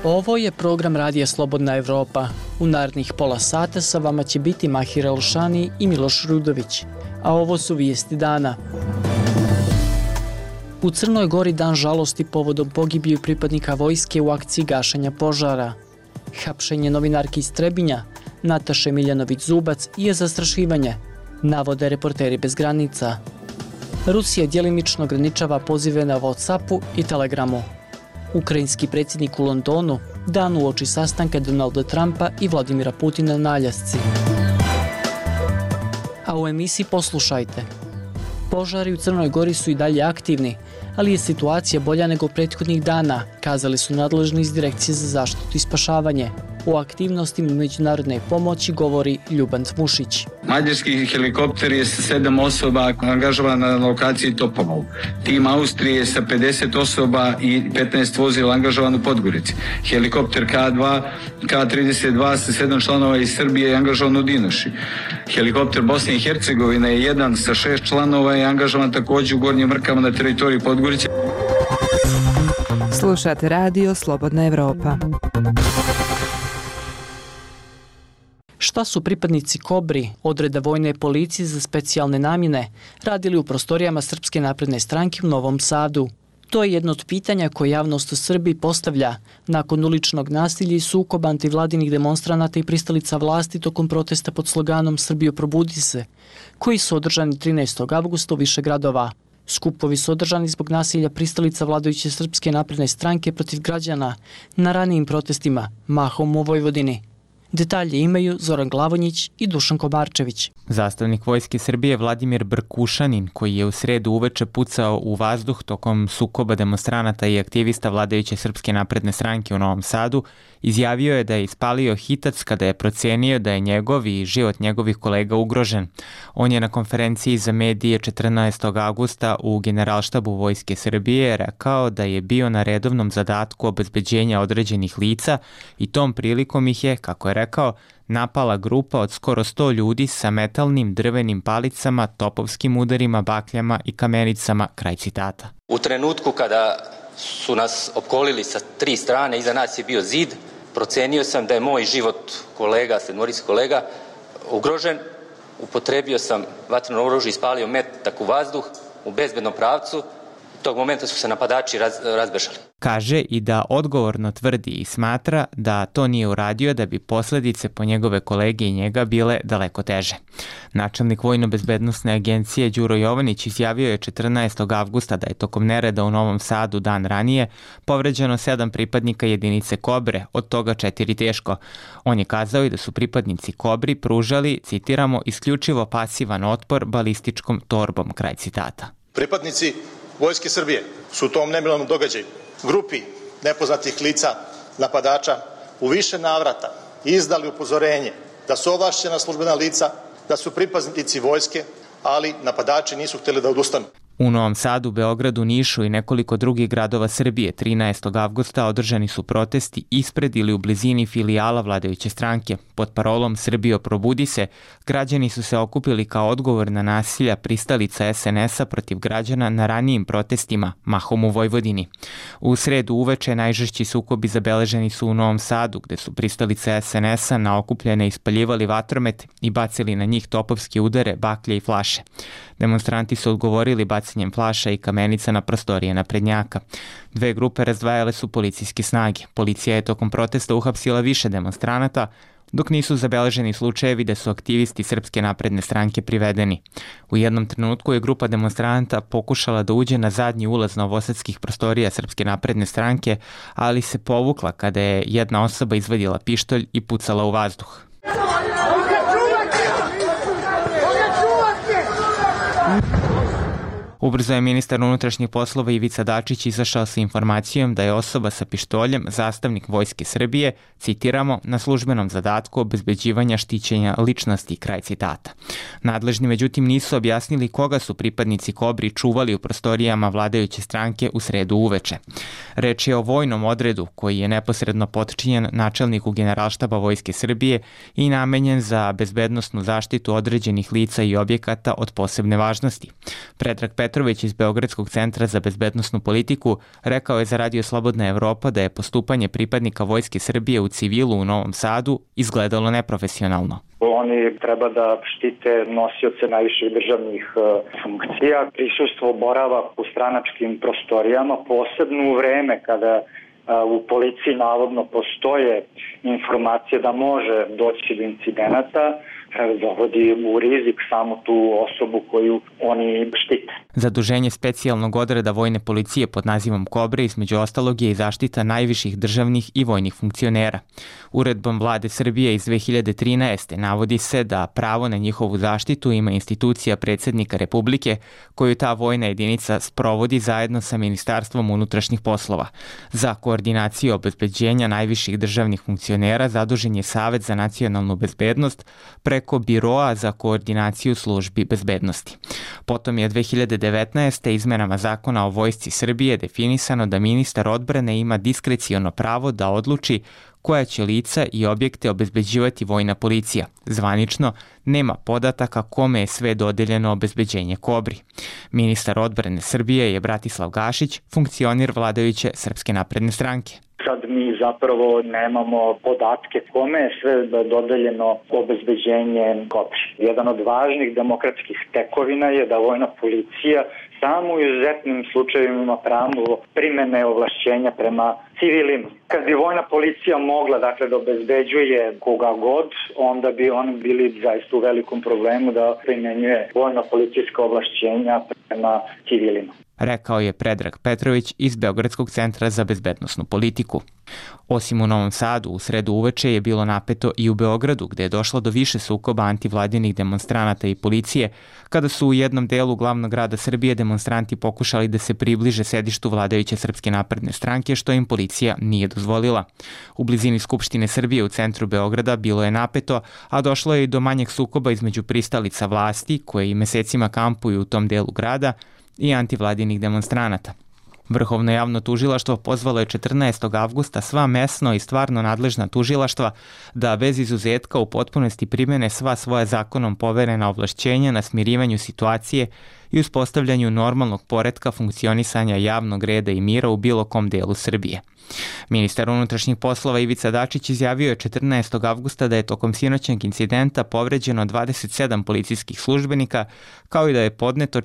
Ovo je program Radija Slobodna Evropa. U narednih pola sata sa vama će biti Mahira Olšani i Miloš Rudović. A ovo su vijesti dana. U Crnoj Gori dan žalosti povodom pogibiju pripadnika vojske u akciji gašenja požara. Hapšenje novinarke iz Trebinja, Nataše Miljanović-Zubac je zastrašivanje, navode Reporteri bez granica. Rusija djelimično ograničava pozive na WhatsAppu i Telegramu. Ukrajinski predsjednik u Londonu dan uoči sastanka Donalda Trumpa i Vladimira Putina na Aljasci. A u emisiji poslušajte. Požari u Crnoj Gori su i dalje aktivni, ali je situacija bolja nego prethodnih dana, kazali su nadležni iz Direkcije za zaštitu i spašavanje. O aktivnostima međunarodne pomoći govori Ljuban Tmušić. Mađarski helikopter je sa 7 osoba angažovan na lokaciji Topomol. Tim Austrije sa 50 osoba i 15 vozila angažovan u Podgorici. Helikopter K32 sa 7 članova iz Srbije je angažovan u Dinoši. Helikopter Bosne i Hercegovine je jedan sa 6 članova i angažovan također u Gornjim Mrkama na teritoriji Podgorice. Slušate Radio Slobodna Evropa. Šta su pripadnici Kobri, odreda vojne policije za specijalne namjene, radili u prostorijama Srpske napredne stranke u Novom Sadu? To je jedno od pitanja koje javnost u Srbiji postavlja nakon uličnog nasilja i sukoba antivladinih demonstranata i pristalica vlasti tokom protesta pod sloganom Srbijo probudi se, koji su održani 13. avgusta u više gradova. Skupovi su održani zbog nasilja pristalica vladajuće Srpske napredne stranke protiv građana na ranijim protestima, mahom u Vojvodini. Detalje imaju Zoran Glavonjić i Dušan Komarčević. Zastavnik Vojske Srbije Vladimir Brkušanin, koji je u sredu uveče pucao u vazduh tokom sukoba demonstranata i aktivista vladajuće Srpske napredne stranke u Novom Sadu, izjavio je da je ispalio hitac kada je procenio da je njegov i život njegovih kolega ugrožen. On je na konferenciji za medije 14. augusta u Generalštabu Vojske Srbije rekao da je bio na redovnom zadatku obezbeđenja određenih lica i tom prilikom ih je, kako je rekao, napala grupa od skoro 100 ljudi sa metalnim drvenim palicama, topovskim udarima, bakljama i kamenicama, kraj citata. U trenutku kada su nas opkolili sa 3 strane, iza nas je bio zid, procenio sam da je moj život kolega, 7 kolega, ugrožen. Upotrebio sam vatreno oružje i ispalio metak u vazduh u bezbednom pravcu. Tog momenta su se napadači razbežali. Kaže i da odgovorno tvrdi i smatra da to nije uradio da bi posljedice po njegove kolege i njega bile daleko teže. Načelnik Vojno-bezbednosne agencije Đuro Jovanić izjavio je 14. avgusta da je tokom nereda u Novom Sadu dan ranije povređeno 7 pripadnika jedinice Kobre, od toga 4 teško. On je kazao i da su pripadnici Kobri pružali, citiramo, isključivo pasivan otpor balističkom torbom, kraj citata. Pripadnici Vojske Srbije su u tom nemilom događaju grupi nepoznatih lica napadača u više navrata izdali upozorenje da su ovlašćena službena lica, da su pripadnici vojske, ali napadači nisu htjeli da odustanu. U Novom Sadu, Beogradu, Nišu i nekoliko drugih gradova Srbije 13. avgusta održani su protesti ispred ili u blizini filijala vladajuće stranke. Pod parolom Srbijo probudi se, građani su se okupili kao odgovor na nasilja pristalica SNS-a protiv građana na ranijim protestima, mahom u Vojvodini. U sredu uveče najžešći sukobi zabeleženi su u Novom Sadu, gde su pristalice SNS-a na okupljene ispaljivali vatromet i bacili na njih topovske udare, baklje i flaše. Demonstranti su odgovorili bacanjem flaša i kamenica na prostorije naprednjaka. 2 grupe razdvajale su policijske snage. Policija je tokom protesta uhapsila više demonstranata, dok nisu zabeleženi slučajevi da su aktivisti Srpske napredne stranke privedeni. U jednom trenutku je grupa demonstranata pokušala da uđe na zadnji ulaz novosadskih prostorija Srpske napredne stranke, ali se povukla kada je jedna osoba izvadila pištolj i pucala u vazduh. Ubrzo je ministar unutrašnjih poslova Ivica Dačić izašao sa informacijom da je osoba sa pištoljem zastavnik Vojske Srbije, citiramo, na službenom zadatku obezbeđivanja štićenja ličnosti, kraj citata. Nadležni međutim nisu objasnili koga su pripadnici Kobri čuvali u prostorijama vladajuće stranke u sredu uveče. Reč je o vojnom odredu koji je neposredno potčinjen načelniku Generalštaba Vojske Srbije i namenjen za bezbednosnu zaštitu određenih lica i objekata od posebne važnosti. Predrag Petrović iz Beogradskog centra za bezbednosnu politiku rekao je za Radio Slobodna Evropa da je postupanje pripadnika Vojske Srbije u civilu u Novom Sadu izgledalo neprofesionalno. Oni treba da štite nosioce najviših državnih funkcija. Prisustvo, boravak u stranačkim prostorijama, posebno u vreme kada u policiji navodno postoje informacije da može doći do incidenata, dovodi u rizik samo tu osobu koju oni štite. Zaduženje specijalnog odreda vojne policije pod nazivom Kobre između ostalog je i zaštita najviših državnih i vojnih funkcionera. Uredbom Vlade Srbije iz 2013. navodi se da pravo na njihovu zaštitu ima institucija predsjednika Republike koju ta vojna jedinica sprovodi zajedno sa Ministarstvom unutrašnjih poslova. Za koordinaciju obezbeđenja najviših državnih funkcionera zadužen je Savet za nacionalnu bezbednost preko Biroa za koordinaciju službi bezbednosti. Potom je 2019. izmenama Zakona o Vojsci Srbije definisano da ministar odbrane ima diskreciono pravo da odluči koja će lica i objekte obezbeđivati vojna policija. Zvanično, nema podataka kome je sve dodeljeno obezbeđenje Kobri. Ministar odbrane Srbije je Bratislav Gašić, funkcioner vladajuće Srpske napredne stranke. Sad mi zapravo nemamo podatke kome je sve dodeljeno obezbeđenje Kobri. Jedan od važnih demokratskih tekovina je da vojna policija samo u izuzetnim slučajevima ima pravo primene ovlašćenja prema civilima. Kad bi vojna policija mogla da obezbeđuje koga god, onda bi oni bili zaista u velikom problemu da primenjuje vojna policijska ovlašćenja prema civilima. Rekao je Predrag Petrović iz Beogradskog centra za bezbednosnu politiku. Osim u Novom Sadu, u sredu uveče je bilo napeto i u Beogradu, gde je došlo do više sukoba antivladinih demonstranata i policije, kada su u jednom delu glavnog grada Srbije demonstranti pokušali da se približe sedištu vladajuće Srpske napredne stranke, što im policija nije dozvolila. U blizini Skupštine Srbije u centru Beograda bilo je napeto, a došlo je i do manjeg sukoba između pristalica vlasti, koje i mesecima kampuju u tom delu grada, i antivladinih demonstranata. Vrhovno javno tužilaštvo pozvalo je 14. avgusta sva mesno i stvarno nadležna tužilaštva da bez izuzetka u potpunosti primene sva svoja zakonom poverena ovlašćenja na smirivanju situacije i uspostavljanju normalnog poretka funkcionisanja javnog reda i mira u bilo kom delu Srbije. Ministar unutrašnjih poslova Ivica Dačić izjavio je 14. avgusta da je tokom sinoćnog incidenta povređeno 27 policijskih službenika, kao i da je podneto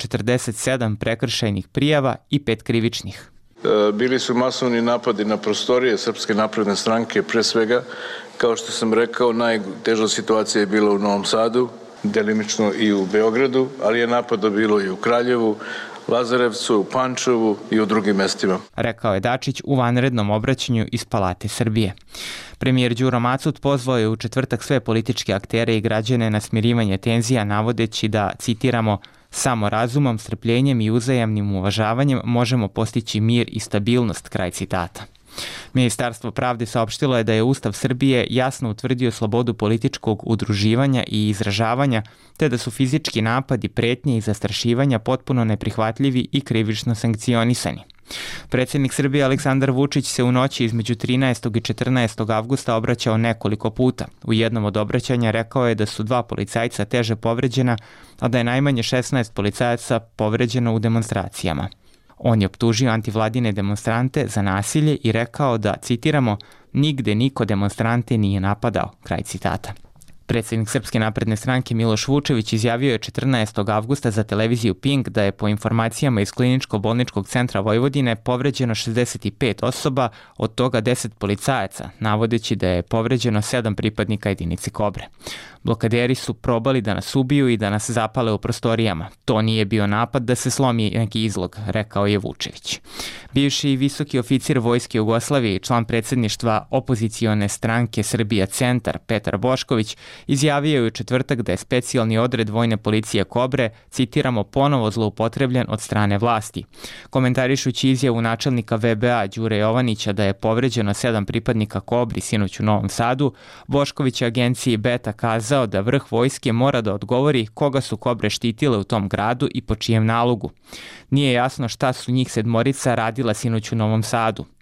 47 prekršajnih prijava i 5 krivičnih. Bili su masovni napadi na prostorije Srpske napredne stranke, pre svega, kao što sam rekao, najteža situacija je bila u Novom Sadu, delimično i u Beogradu, ali je napada bilo i u Kraljevu, Lazarevcu, u Pančevu i u drugim mestima. Rekao je Dačić u vanrednom obraćanju iz Palate Srbije. Premijer Đuro Macut pozvao je u četvrtak sve političke aktere i građane na smirivanje tenzija, navodeći da, citiramo, samo razumom, strpljenjem i uzajamnim uvažavanjem možemo postići mir i stabilnost, kraj citata. Ministarstvo pravde saopštilo je da je Ustav Srbije jasno utvrdio slobodu političkog udruživanja i izražavanja, te da su fizički napadi, pretnje i zastrašivanja potpuno neprihvatljivi i krivično sankcionisani. Predsjednik Srbije Aleksandar Vučić se u noći između 13. i 14. avgusta obraćao nekoliko puta. U jednom od obraćanja rekao je da su 2 policajca teže povređena, a da je najmanje 16 policajaca povređeno u demonstracijama. On je optužio antivladine demonstrante za nasilje i rekao da, citiramo, nigde niko demonstrante nije napadao, kraj citata. Predsjednik Srpske napredne stranke Miloš Vučević izjavio je 14. avgusta za televiziju Pink da je po informacijama iz Kliničko-bolničkog centra Vojvodine povređeno 65 osoba, od toga 10 policajaca, navodeći da je povređeno 7 pripadnika jedinice Kobre. Blokaderi su probali da nas ubiju i da nas zapale u prostorijama. To nije bio napad da se slomi neki izlog, rekao je Vučević. Bivši visoki oficir Vojske Jugoslavije i član predsjedništva opozicione stranke Srbija Centar Petar Bošković izjavio je u četvrtak da je specijalni odred vojne policije Kobre, citiramo, ponovo zloupotrebljen od strane vlasti. Komentarišući izjavu načelnika VBA Đure Jovanića da je povređeno 7 pripadnika Kobri sinoć u Novom Sadu, Bošković je agenciji Beta kazao da vrh vojske mora da odgovori koga su Kobre štitile u tom gradu i po čijem nalogu. Nije jasno šta su njih 7 radila sinoć u Novom Sadu.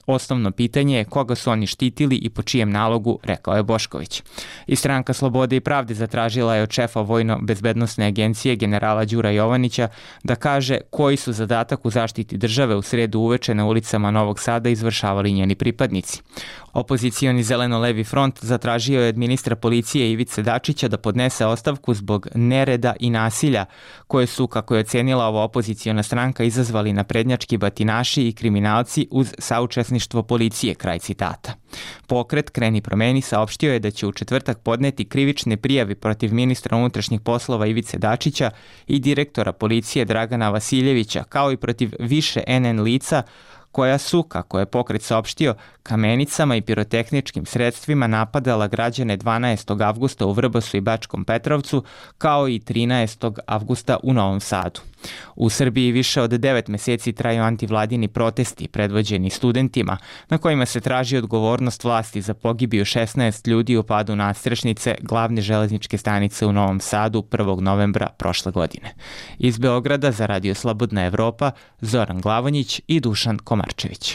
Osnovno pitanje je koga su oni štitili i po čijem nalogu, rekao je Bošković. I Stranka slobode i pravde zatražila je od šefa Vojno-bezbednosne agencije generala Đura Jovanića da kaže koji su zadatak u zaštiti države u sredu uveče na ulicama Novog Sada izvršavali njeni pripadnici. Opozicioni Zeleno-levi front zatražio je od ministra policije Ivice Dačića da podnese ostavku zbog nereda i nasilja koje su, kako je ocenila ova opoziciona stranka, izazvali naprednjački batinaši i kriminalci uz saučesništvo policije, kraj citata. Pokret Kreni promeni saopštio je da će u četvrtak podneti krivične prijave protiv ministra unutrašnjih poslova Ivice Dačića i direktora policije Dragana Vasiljevića, kao i protiv više NN lica koja su, kako je pokret saopštio, kamenicama i pirotehničkim sredstvima napadala građane 12. avgusta u Vrbasu i Bačkom Petrovcu, kao i 13. avgusta u Novom Sadu. U Srbiji više od 9 meseci traju antivladini protesti predvođeni studentima, na kojima se traži odgovornost vlasti za pogibiju 16 ljudi u padu nadstrešnice glavne železničke stanice u Novom Sadu 1. novembra prošle godine. Iz Beograda za Radio Slobodna Evropa, Zoran Glavonjić i Dušan Komarčević.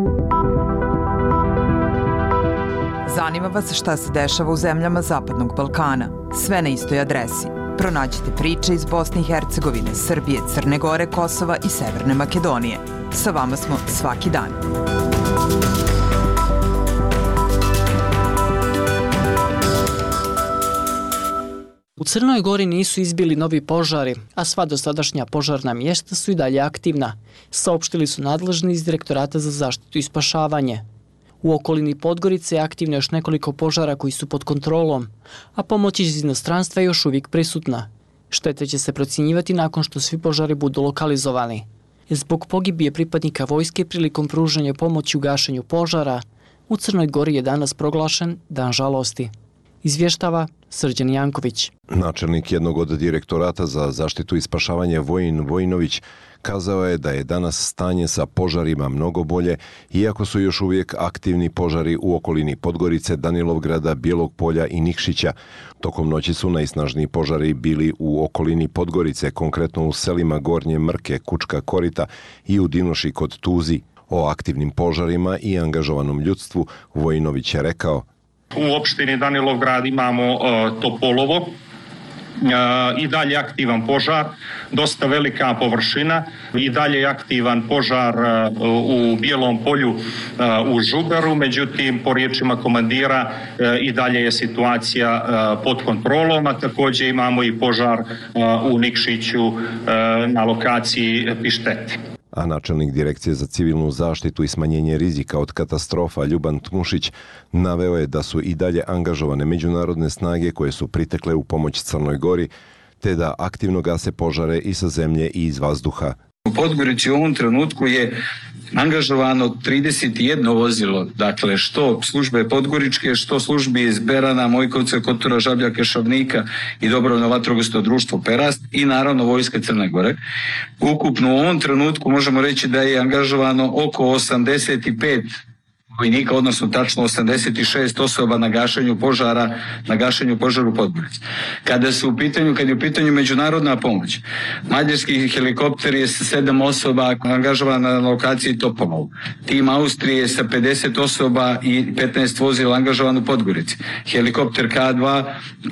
Zanima vas šta se dešava u zemljama Zapadnog Balkana? Sve na istoj adresi. Pronađite priče iz Bosne i Hercegovine, Srbije, Crne Gore, Kosova i Severne Makedonije. Sa vama smo svaki dan. U Crnoj Gori nisu izbili novi požari, a sva dosadašnja požarna mjesta su i dalje aktivna, saopštili su nadležni iz Direktorata za zaštitu i spašavanje. U okolini Podgorice je aktivno još nekoliko požara koji su pod kontrolom, a pomoć iz inostranstva je još uvijek prisutna. Štete će se procjenjivati nakon što svi požari budu lokalizovani. Zbog pogibije pripadnika vojske prilikom pružanja pomoći u gašenju požara, u Crnoj Gori je danas proglašen Dan žalosti. Izvještava Srđan Janković. Načelnik jednog od Direktorata za zaštitu i spašavanje Vojin Vojinović kazao je da je danas stanje sa požarima mnogo bolje, iako su još uvijek aktivni požari u okolini Podgorice, Danilovgrada, Bijelog Polja i Nikšića. Tokom noći su najsnažniji požari bili u okolini Podgorice, konkretno u selima Gornje Mrke, Kučka Korita i u Dinoši kod Tuzi. O aktivnim požarima i angažovanom ljudstvu Vojinović je rekao: U opštini Danilovgrad imamo Topolovo, i dalje aktivan požar, dosta velika površina, i dalje je aktivan požar u Bijelom Polju u Žuberu, međutim po riječima komandira i dalje je situacija pod kontrolom, a također imamo i požar u Nikšiću na lokaciji Pištete. A načelnik Direkcije za civilnu zaštitu i smanjenje rizika od katastrofa Ljuban Tmušić naveo je da su i dalje angažovane međunarodne snage koje su pritekle u pomoć Crnoj Gori, te da aktivno gase požare i sa zemlje i iz vazduha. U Podgorici u ovom trenutku je angažovano 31 vozilo, dakle što službe podgoričke, što službi iz Berana, Mojkovca, Kotora, Žabljaka, Šavnika i Dobrovoljno vatrogasno društvo Perast i naravno Vojska Crne Gore. Ukupno u ovom trenutku možemo reći da je angažovano oko 85 vojnika, odnosno tačno 86 osoba na gašenju požara u Podgorici. Kad je u pitanju međunarodna pomoć, mađarski helikopter je sa 7 osoba angažovan na lokaciji Topolov. Tim Austrije sa 50 osoba i 15 vozila angažovan u Podgorici. Helikopter K2,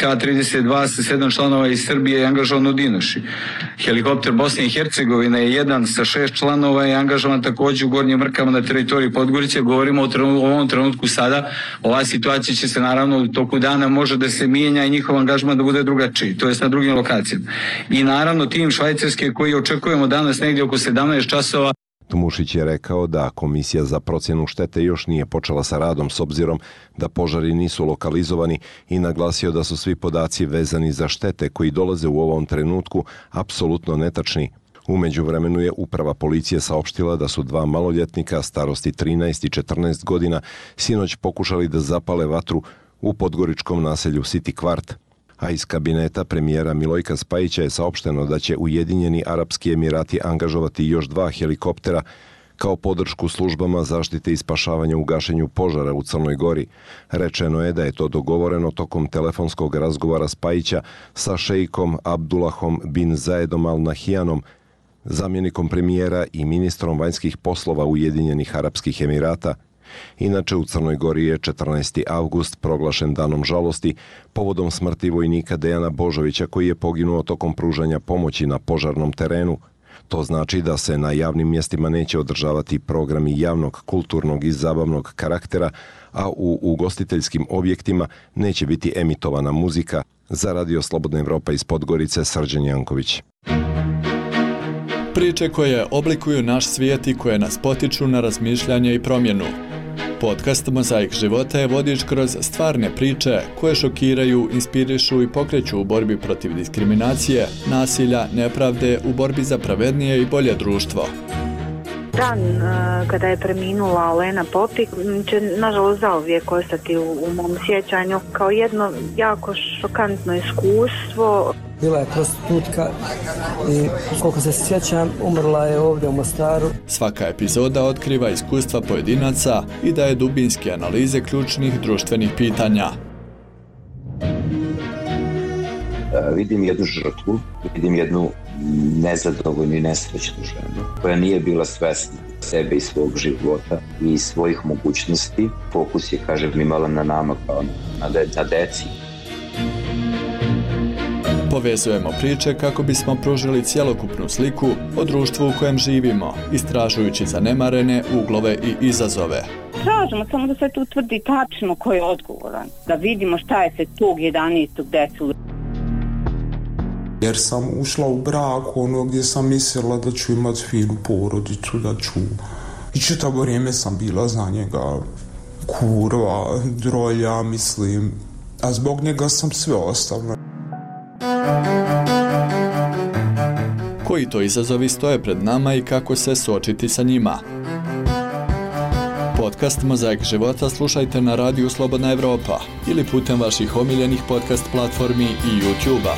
K32 sa 7 članova iz Srbije je angažovan u Dinoši. Helikopter Bosne i Hercegovine je jedan sa 6 članova je angažovan također u Gornjim Mrkama na teritoriji Podgorice. Govorimo u ovom trenutku sada, ova situacija će se naravno u toku dana može da se mijenja i njihov angažman da bude drugačiji, to jest na drugim lokacijama. I naravno tim Švajcarske koji očekujemo danas negdje oko 17 časova. Tmušić je rekao da Komisija za procjenu štete još nije počela sa radom s obzirom da požari nisu lokalizovani i naglasio da su svi podaci vezani za štete koji dolaze u ovom trenutku apsolutno netačni. U međuvremenu je uprava policije saopštila da su 2 maloljetnika starosti 13 i 14 godina sinoć pokušali da zapale vatru u podgoričkom naselju City Kvart. A iz kabineta premijera Milojka Spajića je saopšteno da će Ujedinjeni Arapski Emirati angažovati još 2 helikoptera kao podršku službama zaštite i spašavanja u gašenju požara u Crnoj Gori. Rečeno je da je to dogovoreno tokom telefonskog razgovora Spajića sa šejkom Abdullahom bin Zayedom Al Nahyanom, zamjenikom premijera i ministrom vanjskih poslova Ujedinjenih Arapskih Emirata. Inače, u Crnoj Gori je 14. avgust proglašen danom žalosti povodom smrti vojnika Dejana Božovića koji je poginuo tokom pružanja pomoći na požarnom terenu. To znači da se na javnim mjestima neće održavati programi javnog, kulturnog i zabavnog karaktera, a u ugostiteljskim objektima neće biti emitovana muzika. Za Radio Slobodna Evropa iz Podgorice, Srđan Janković. Priče koje oblikuju naš svijet i koje nas potiču na razmišljanje i promjenu. Podcast Mozaik života je vodič kroz stvarne priče koje šokiraju, inspirišu i pokreću u borbi protiv diskriminacije, nasilja, nepravde, u borbi za pravednije i bolje društvo. Dan kada je preminula Olena Popik će nažalost zauvijek ostati u mom sjećanju kao jedno jako šokantno iskustvo. Bila je prostitutka i koliko se sjećam umrla je ovdje u Mostaru. Svaka epizoda otkriva iskustva pojedinaca i daje dubinske analize ključnih društvenih pitanja. Vidim jednu žrtvu, vidim jednu nezadovoljnu i nesrećnu ženu koja nije bila svesna sebe i svog života i svojih mogućnosti. Fokus je, kažem, imala na nama kao na deci. Povezujemo priče kako bismo pružili cjelokupnu sliku o društvu u kojem živimo, istražujući zanemarene uglove i izazove. Tražimo samo da se tu utvrdi tačno ko je odgovoran, da vidimo šta je se tog 11. desilo. Jer sam ušla u brak gdje sam mislila da ću imati finu porodicu, da ću... I čitavo vrijeme sam bila za njega kurva, drolja, mislim, a zbog njega sam sve ostavila. Koji to izazovi stoje pred nama i kako se suočiti sa njima? Podcast Mozaik života slušajte na Radiju Slobodna Evropa ili putem vaših omiljenih podcast platformi i YouTube-a.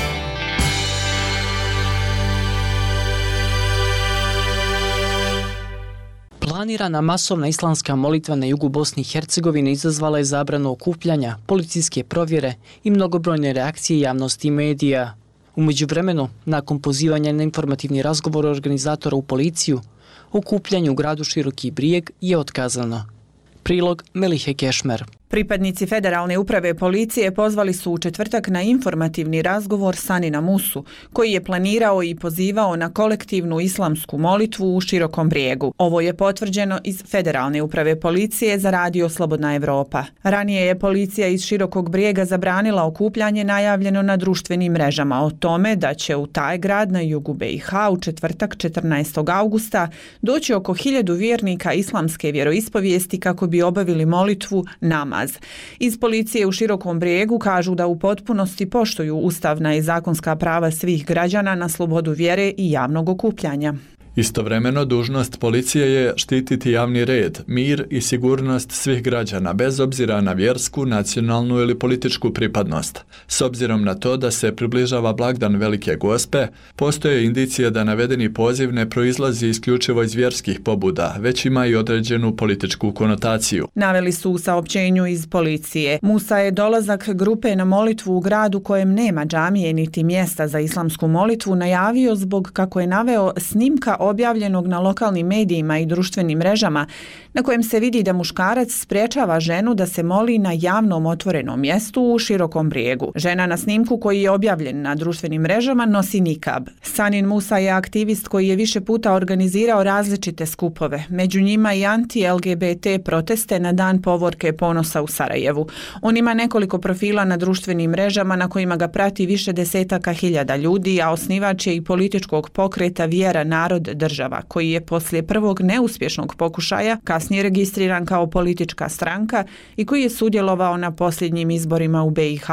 Planirana masovna islamska molitva na jugu Bosne i Hercegovine izazvala je zabranu okupljanja, policijske provjere i mnogobrojne reakcije javnosti i medija. U međuvremenu, nakon pozivanja na informativni razgovor organizatora u policiju, okupljanje u gradu Široki Brijeg je otkazano. Prilog Melihe Kešmer. Pripadnici Federalne uprave policije pozvali su u četvrtak na informativni razgovor Sanina Musu, koji je planirao i pozivao na kolektivnu islamsku molitvu u Širokom Brijegu. Ovo je potvrđeno iz Federalne uprave policije za Radio Slobodna Evropa. Ranije je policija iz Širokog Brijega zabranila okupljanje najavljeno na društvenim mrežama o tome da će u taj grad na jugu BiH u četvrtak 14. augusta doći oko 1000 vjernika islamske vjeroispovijesti kako bi obavili molitvu namaz. Iz policije u Širokom Brijegu kažu da u potpunosti poštuju ustavna i zakonska prava svih građana na slobodu vjere i javnog okupljanja. Istovremeno, dužnost policije je štititi javni red, mir i sigurnost svih građana, bez obzira na vjersku, nacionalnu ili političku pripadnost. S obzirom na to da se približava blagdan Velike Gospe, postoje indicije da navedeni poziv ne proizlazi isključivo iz vjerskih pobuda, već ima i određenu političku konotaciju. Naveli su u saopćenju iz policije. Musa je dolazak grupe na molitvu u gradu kojem nema džamije niti mjesta za islamsku molitvu najavio zbog, kako je naveo, snimka objavljenog na lokalnim medijima i društvenim mrežama na kojem se vidi da muškarac sprječava ženu da se moli na javnom otvorenom mjestu u Širokom Brijegu. Žena na snimku koji je objavljen na društvenim mrežama nosi nikab. Sanin Musa je aktivist koji je više puta organizirao različite skupove, među njima i anti-LGBT proteste na Dan povorke ponosa u Sarajevu. On ima nekoliko profila na društvenim mrežama na kojima ga prati više desetaka hiljada ljudi, a osnivač je i političkog pokreta Vjera, narod, država, koji je poslije prvog neuspješnog pokušaja kasnije registriran kao politička stranka i koji je sudjelovao na posljednjim izborima u BiH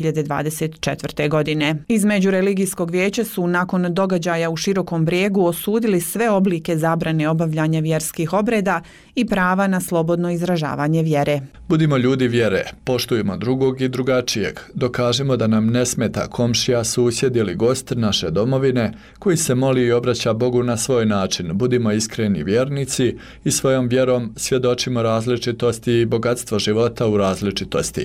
2024. godine. Iz Međureligijskog vijeća su nakon događaja u Širokom Brijegu osudili sve oblike zabrane obavljanja vjerskih obreda i prava na slobodno izražavanje vjere. Budimo ljudi vjere, poštujemo drugog i drugačijeg, dokažemo da nam ne smeta komšija, susjed ili gost naše domovine koji se moli i obraća Bogu na svoj način. Budimo iskreni vjernici i svojom vjerom svjedočimo različitosti i bogatstvo života u različitosti.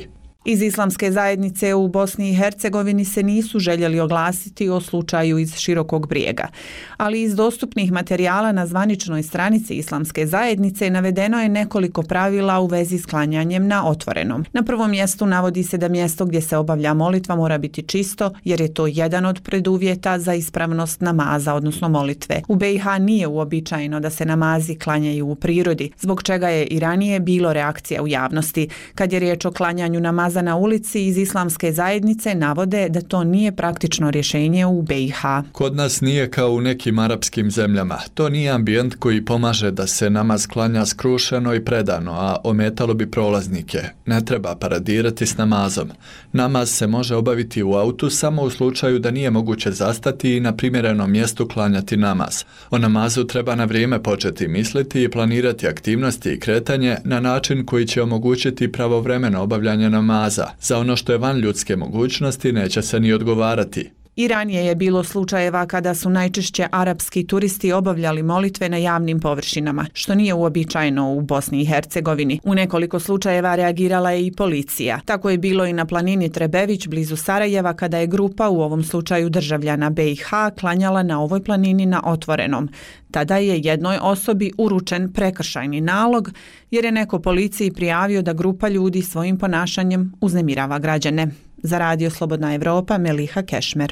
Iz islamske zajednice u Bosni i Hercegovini se nisu željeli oglasiti o slučaju iz Širokog Brijega, ali iz dostupnih materijala na zvaničnoj stranici islamske zajednice navedeno je nekoliko pravila u vezi s klanjanjem na otvorenom. Na prvom mjestu navodi se da mjesto gdje se obavlja molitva mora biti čisto, jer je to jedan od preduvjeta za ispravnost namaza, odnosno molitve. U BiH nije uobičajeno da se namazi klanjaju u prirodi, zbog čega je i ranije bilo reakcija u javnosti. Kad je riječ o klanjanju namaza na ulici, iz islamske zajednice navode da to nije praktično rješenje u BiH. Kod nas nije kao u nekim arapskim zemljama. To nije ambijent koji pomaže da se namaz klanja skrušeno i predano, a ometalo bi prolaznike. Ne treba paradirati s namazom. Namaz se može obaviti u autu samo u slučaju da nije moguće zastati i na primjerenom mjestu klanjati namaz. O namazu treba na vrijeme početi misliti i planirati aktivnosti i kretanje na način koji će omogućiti pravovremeno obavljanje namaza. Za ono što je van ljudske mogućnosti neće se ni odgovarati. I ranije je bilo slučajeva kada su najčešće arapski turisti obavljali molitve na javnim površinama, što nije uobičajeno u Bosni i Hercegovini. U nekoliko slučajeva reagirala je i policija. Tako je bilo i na planini Trebević blizu Sarajeva kada je grupa, u ovom slučaju državljana BiH, klanjala na ovoj planini na otvorenom. Tada je jednoj osobi uručen prekršajni nalog jer je neko policiji prijavio da grupa ljudi svojim ponašanjem uznemirava građane. Za Radio Slobodna Evropa, Meliha Kešmer.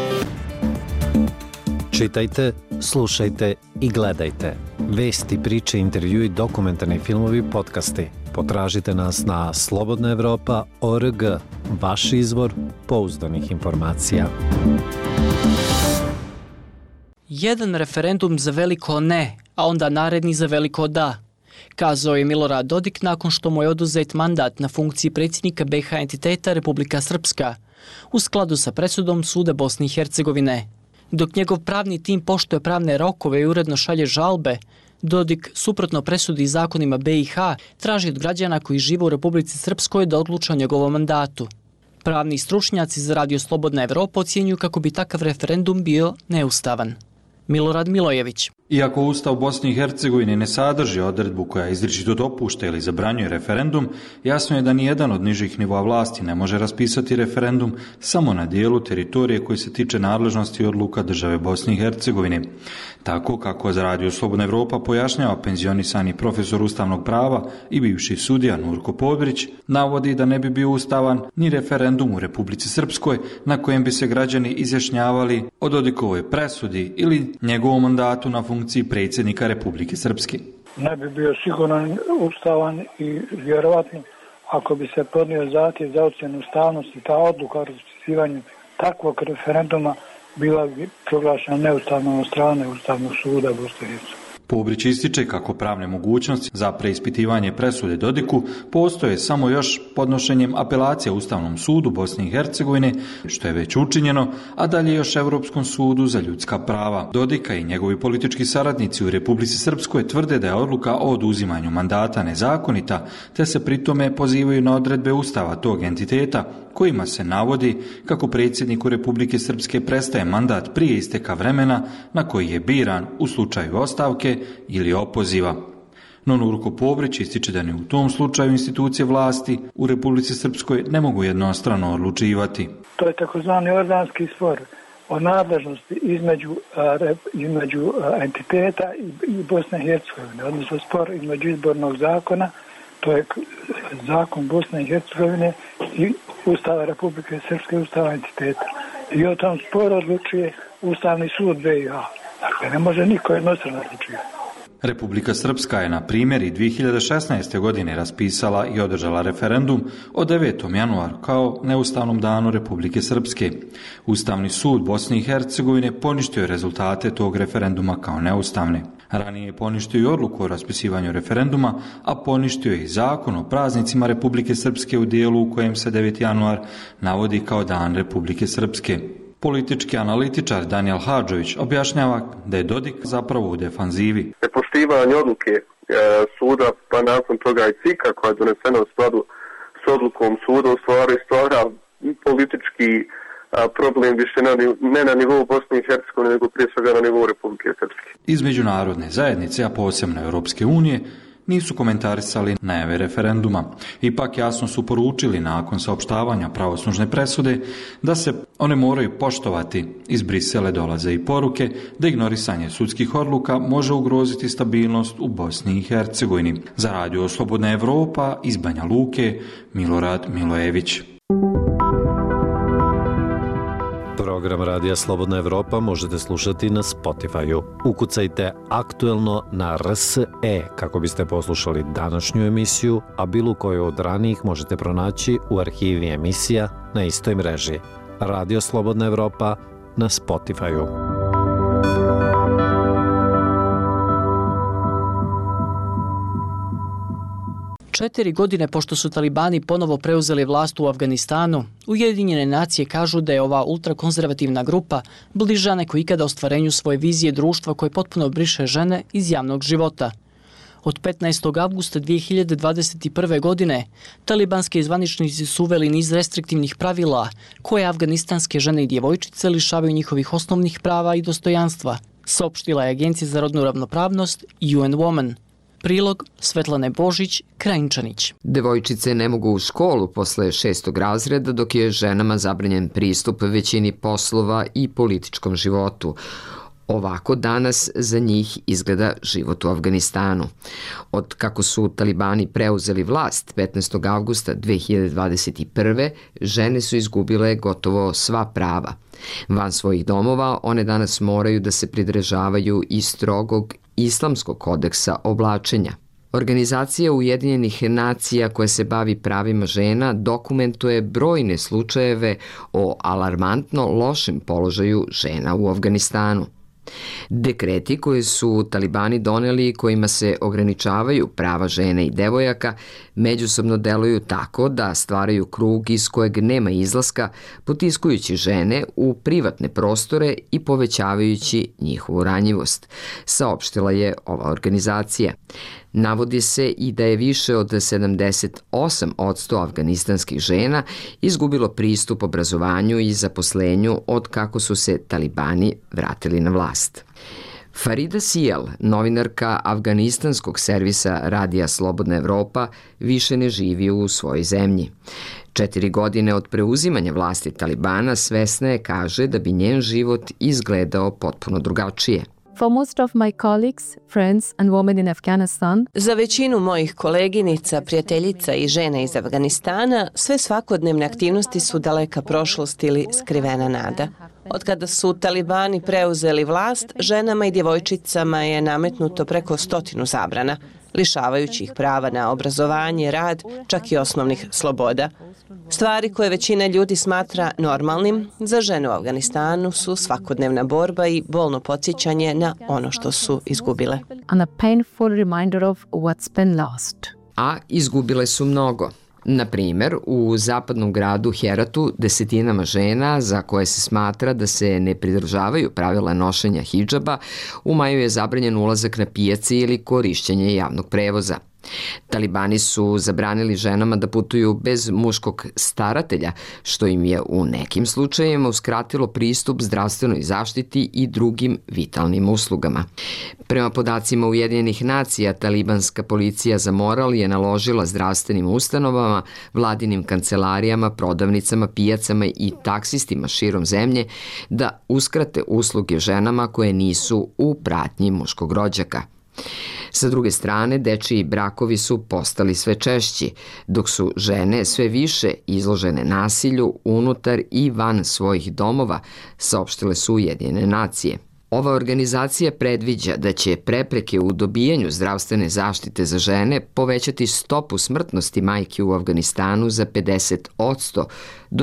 Čitajte, slušajte i gledajte. Vesti, priče, intervjui, dokumentarni filmovi, podcasti. Potražite nas na slobodnaevropa.org, vaš izvor pouzdanih informacija. Jedan referendum za veliko ne, a onda naredni za veliko da, kazao je Milorad Dodik nakon što mu je oduzet mandat na funkciji predsjednika BiH entiteta Republika Srpska, u skladu sa presudom Suda Bosne i Hercegovine. Dok njegov pravni tim poštuje pravne rokove i uredno šalje žalbe, Dodik, suprotno presudi i zakonima BiH, traži od građana koji žive u Republici Srpskoj da odluče o njegovom mandatu. Pravni stručnjaci za Radio Slobodna Evropa ocjenjuju kako bi takav referendum bio neustavan. Milorad Milojević. Iako Ustav Bosne i Hercegovine ne sadrži odredbu koja izričito dopušta ili zabranjuje referendum, jasno je da nijedan od nižih nivoa vlasti ne može raspisati referendum samo na dijelu teritorije koji se tiče nadležnosti odluka države Bosne i Hercegovine. Tako kako za Radio Slobodna Evropa pojašnjava penzionisani profesor ustavnog prava i bivši sudija Nurko Podbrić, navodi da ne bi bio ustavan ni referendum u Republici Srpskoj na kojem bi se građani izjašnjavali o Dodikovoj presudi ili njegovom mandatu na funkciji predsjednika Republike Srpske. Ne bi bio sigurno ustavan i vjerovatno ako bi se podnio zahtjev za ocjenu ustavnosti, ta odluka o raspisivanju takvog referenduma bila bi proglašena neustavnom od strane Ustavnog suda Bosne i Hercegovine. Pobrić ističe kako pravne mogućnosti za preispitivanje presude Dodiku postoje samo još podnošenjem apelacije Ustavnom sudu Bosne i Hercegovine, što je već učinjeno, a dalje još Europskom sudu za ljudska prava. Dodika i njegovi politički saradnici u Republici Srpskoj tvrde da je odluka o oduzimanju mandata nezakonita, te se pritome pozivaju na odredbe Ustava tog entiteta, kojima se navodi kako predsjedniku Republike Srpske prestaje mandat prije isteka vremena na koji je biran u slučaju ostavke ili opoziva. No Nurko Pobrić ističe da ni u tom slučaju institucije vlasti u Republici Srpskoj ne mogu jednostrano odlučivati. To je takozvani organski spor o nadležnosti između entiteta i Bosne i Hercegovine, odnosno spor između izbornog zakona, to je zakon Bosne i Hercegovine i Ustava Republike Srpske, Ustava entiteta. I o tom sporu odlučuje Ustavni sud BiH. Dakle, ne može niko jednostrano odlučivati. Republika Srpska je na primjer i 2016. godine raspisala i održala referendum o 9. januaru kao neustavnom danu Republike Srpske. Ustavni sud Bosne i Hercegovine poništio je rezultate tog referenduma kao neustavne. Ranije je poništio i odluku o raspisivanju referenduma, a poništio je i zakon o praznicima Republike Srpske u dijelu u kojem se 9. januar navodi kao dan Republike Srpske. Politički analitičar Daniel Hadžović objašnjava da je Dodik zapravo u defanzivi. Nepoštivanje odluke suda, pa nakon toga i CIK-a koja je donesena u skladu s odlukom suda, u stvari stvara politički problem više ne na nivou Bosne i Hercegovine, nego prije svega na nivou Republike Srpske. Iz međunarodne zajednice, a posebno Europske unije, nisu komentarisali najave referenduma. Ipak jasno su poručili nakon saopštavanja pravosnažne presude da se one moraju poštovati. Iz Brisela dolaze i poruke da ignorisanje sudskih odluka može ugroziti stabilnost u Bosni i Hercegovini. Za Radio Slobodna Evropa iz Banja Luke, Milorad Milojević. Program Radija Slobodna Evropa možete slušati na Spotify-u. Ukucajte aktuelno na RSE kako biste poslušali današnju emisiju, a bilo koju od ranijih možete pronaći u arhivi emisija na istoj mreži. Radio Slobodna Evropa na Spotify-u. 4 godine pošto su talibani ponovo preuzeli vlast u Afganistanu, Ujedinjene nacije kažu da je ova ultrakonzervativna grupa bliža nego ikada ostvarenju svoje vizije društva koje potpuno briše žene iz javnog života. Od 15. avgusta 2021. godine talibanski zvaničnici su uveli niz restriktivnih pravila koje afganistanske žene i djevojčice lišavaju njihovih osnovnih prava i dostojanstva, saopštila je Agencija za rodnu ravnopravnost UN Women. Prilog Svetlane Božić, Krajinčanić. Devojčice ne mogu u školu posle 6. razreda, dok je ženama zabranjen pristup većini poslova i političkom životu. Ovako danas za njih izgleda život u Afganistanu. Od kako su talibani preuzeli vlast 15. avgusta 2021. žene su izgubile gotovo sva prava. Van svojih domova one danas moraju da se pridržavaju i strogog islamskog kodeksa oblačenja. Organizacija Ujedinjenih nacija koja se bavi pravima žena dokumentuje brojne slučajeve o alarmantno lošem položaju žena u Afganistanu. Dekreti koje su talibani doneli kojima se ograničavaju prava žena i devojaka međusobno deluju tako da stvaraju krug iz kojeg nema izlaska, potiskujući žene u privatne prostore i povećavajući njihovu ranjivost, saopštila je ova organizacija. Navodi se i da je više od 78% afganistanskih žena izgubilo pristup obrazovanju i zaposlenju od kako su se talibani vratili na vlast. Farida Sijal, novinarka afganistanskog servisa Radija Slobodna Evropa, više ne živi u svojoj zemlji. 4 godine od preuzimanja vlasti talibana svesna je, kaže, da bi njen život izgledao potpuno drugačije. For most of my colleagues, friends and women in Afghanistan, za većinu mojih koleginica, prijateljica i žena iz Afganistana, sve svakodnevne aktivnosti su daleka prošlost ili skrivena nada. Od kada su talibani preuzeli vlast, ženama i djevojčicama je nametnuto preko 100 zabrana, lišavajući ih prava na obrazovanje, rad, čak i osnovnih sloboda. Stvari koje većina ljudi smatra normalnim, za žene u Afganistanu su svakodnevna borba i bolno podsjećanje na ono što su izgubile. And a painful reminder of what's been lost. A izgubile su mnogo. Na primjer, u zapadnom gradu Heratu desetinama žena za koje se smatra da se ne pridržavaju pravila nošenja hidžaba, u maju je zabranjen ulazak na pijace ili korišćenje javnog prevoza. Talibani su zabranili ženama da putuju bez muškog staratelja, što im je u nekim slučajevima uskratilo pristup zdravstvenoj zaštiti i drugim vitalnim uslugama. Prema podacima Ujedinjenih nacija, talibanska policija za moral je naložila zdravstvenim ustanovama, vladinim kancelarijama, prodavnicama, pijacama i taksistima širom zemlje da uskrate usluge ženama koje nisu u pratnji muškog rođaka. Sa druge strane, dečiji brakovi su postali sve češći, dok su žene sve više izložene nasilju unutar i van svojih domova, saopštile su Ujedinjene nacije. Ova organizacija predviđa da će prepreke u dobijanju zdravstvene zaštite za žene povećati stopu smrtnosti majki u Afganistanu za 50% do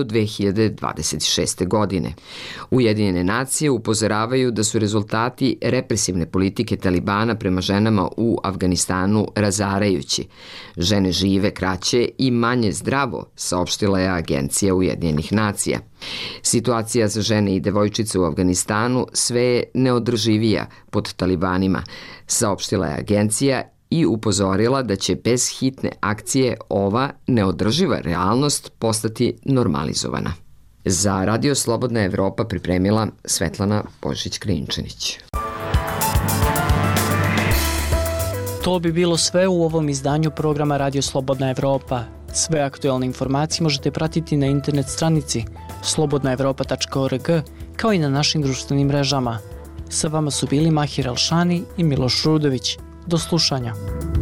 2026. godine. Ujedinjene nacije upozoravaju da su rezultati represivne politike talibana prema ženama u Afganistanu razarajući. Žene žive kraće i manje zdravo, saopštila je Agencija Ujedinjenih nacija. Situacija za žene i devojčice u Afganistanu sve je neodrživija pod talibanima, saopštila je agencija i upozorila da će bez hitne akcije ova neodrživa realnost postati normalizovana. Za Radio Slobodna Evropa pripremila Svetlana Božić-Krajinčanić. To bi bilo sve u ovom izdanju programa Radio Slobodna Evropa. Sve aktualne informacije možete pratiti na internet stranici slobodnaevropa.org kao i na našim društvenim mrežama. Sa vama su bili Mahir Alšani i Miloš Rudović. Do slušanja.